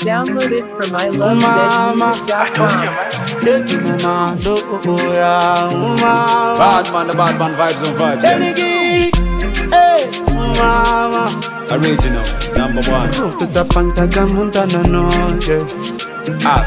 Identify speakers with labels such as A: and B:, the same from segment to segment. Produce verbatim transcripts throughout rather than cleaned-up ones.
A: Downloaded from I love zed music dot com.
B: They give me man, oh yeah, mama.
C: Bad man, the bad man vibes on vibes.
B: Any geek, hey, mama.
C: Original, number one.
B: Root to the panta montana no, yeah.
C: Ah,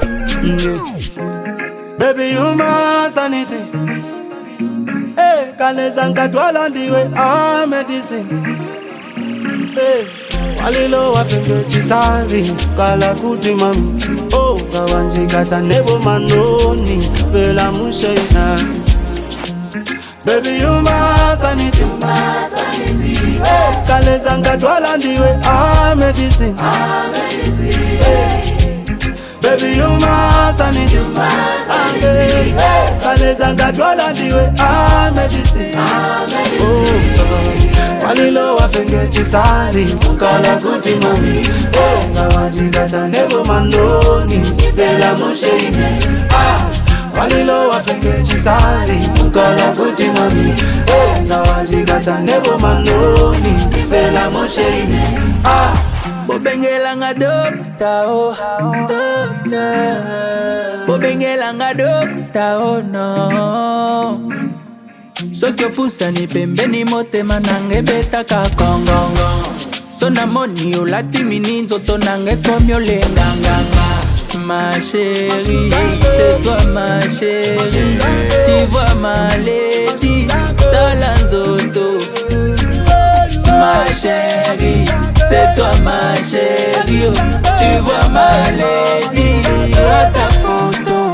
B: yeah. Baby, you my sanity. Hey, kaleza nkatwala ndiwe ah medicine. Hey, walilo wafenge chisari kala kuti mami. Oh, kawanji kata nebo manoni bela mushaina. Baby, you my sanity, my sanity. Hey, kaleza nkatwala ndiwe ah medicine, ah medicine. Hey, baby, you my sanity, my sanity. Hey, kaleza nkatwala ndiwe ah medicine, ah medicine. Oh, walilo wafenge chisari kala kuti mami. Oh, kawanji kata nebo manoni bela mushaina. Ah, walilo wafenge chisari kala kuti mami. Oh, kawanji kata nebo manoni bela mushaina. Ah,
D: Bobengela nga dokta oh dokta. Bobengela nga dokta oh no. Soki opusa ni pembeni motema nange betaka kongongo. So namoni olati mini nzoto nange komi olenganganga. Ma chérie, c'est toi ma chérie. Tu vois ma lady dans la nzoto. Ma chérie, c'est toi ma chérie. Oh. Tu vois ma lady à ta photo.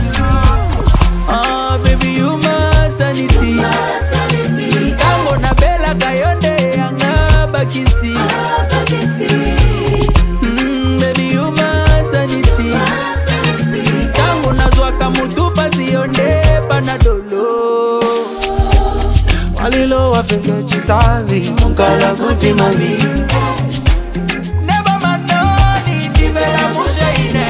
D: Oh baby you my sanity, my sanity. Kango na bela kayonde anga bakisi, bakisi. Mm, baby you my sanity, my sanity. Kango na zwaka mutu pasi yonde panadolo.
B: walilo wafenge chisari kala kuti mami.
D: Never manoni divela mushaine.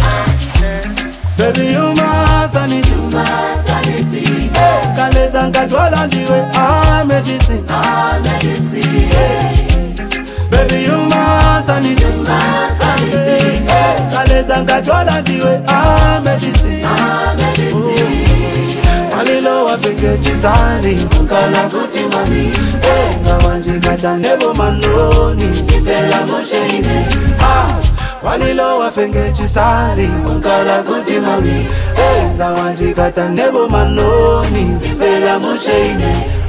B: Baby you my sanity, my sanity. Hey, kaleza nkatwala ndiwe ah medicine, ah medicine. Hey, baby you my sanity, my sanity. Hey, kaleza nkatwala ndiwe ah medicine, ah medicine. Walilo wafenge chisari kala kuti mami. Hey, kawanji kata nebo manoni bela mushaine. Ah, walilo wafenge chisari kala kuti mami. Hey, kawanji kata nebo manoni bela mushaine.